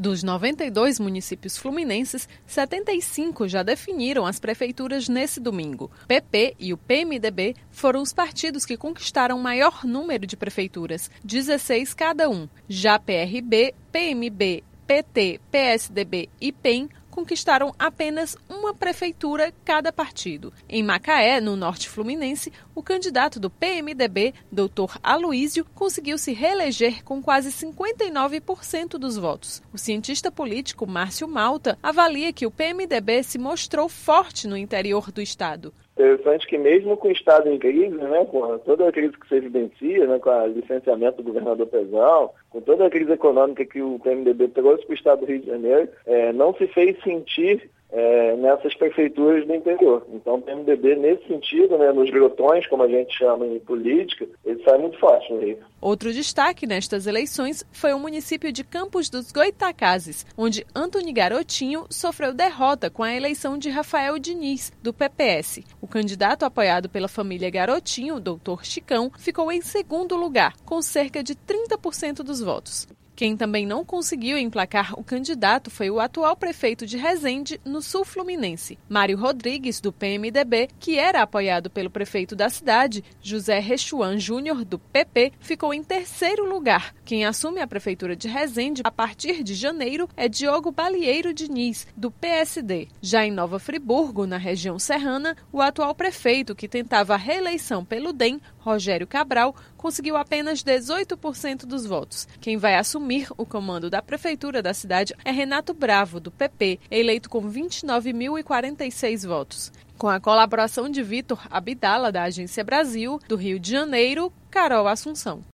Dos 92 municípios fluminenses, 75 já definiram as prefeituras nesse domingo. O PP e o PMDB foram os partidos que conquistaram o maior número de prefeituras, 16 cada um. Já PRB, PMB, PT, PSDB e PEN conquistaram apenas uma prefeitura cada partido. Em Macaé, no norte fluminense, o candidato do PMDB, Dr. Aloísio, conseguiu se reeleger com quase 59% dos votos. O cientista político Márcio Malta avalia que o PMDB se mostrou forte no interior do estado. Interessante que mesmo com o estado em crise, com toda a crise que se evidencia, com o licenciamento do governador Pezão, com toda a crise econômica que o PMDB trouxe para o estado do Rio de Janeiro, não se fez sentir nessas prefeituras do interior. Então o PMDB, nesse sentido, nos grotões, como a gente chama em política, ele sai muito forte no Rio. Outro destaque nestas eleições foi o município de Campos dos Goytacazes, onde Antony Garotinho sofreu derrota com a eleição de Rafael Diniz, do PPS. O candidato apoiado pela família Garotinho, Dr. Chicão, ficou em segundo lugar, com cerca de 30% dos votos. Quem também não conseguiu emplacar o candidato foi o atual prefeito de Resende, no sul fluminense. Mário Rodrigues, do PMDB, que era apoiado pelo prefeito da cidade, José Rechuan Júnior, do PP, ficou em terceiro lugar. Quem assume a prefeitura de Resende a partir de janeiro é Diogo Balieiro Diniz, do PSD. Já em Nova Friburgo, na região serrana, o atual prefeito, que tentava a reeleição pelo DEM, Rogério Cabral, conseguiu apenas 18% dos votos. Quem vai assumir o comando da prefeitura da cidade é Renato Bravo, do PP, eleito com 29.046 votos. Com a colaboração de Vitor Abdala, da Agência Brasil, do Rio de Janeiro, Carol Assunção.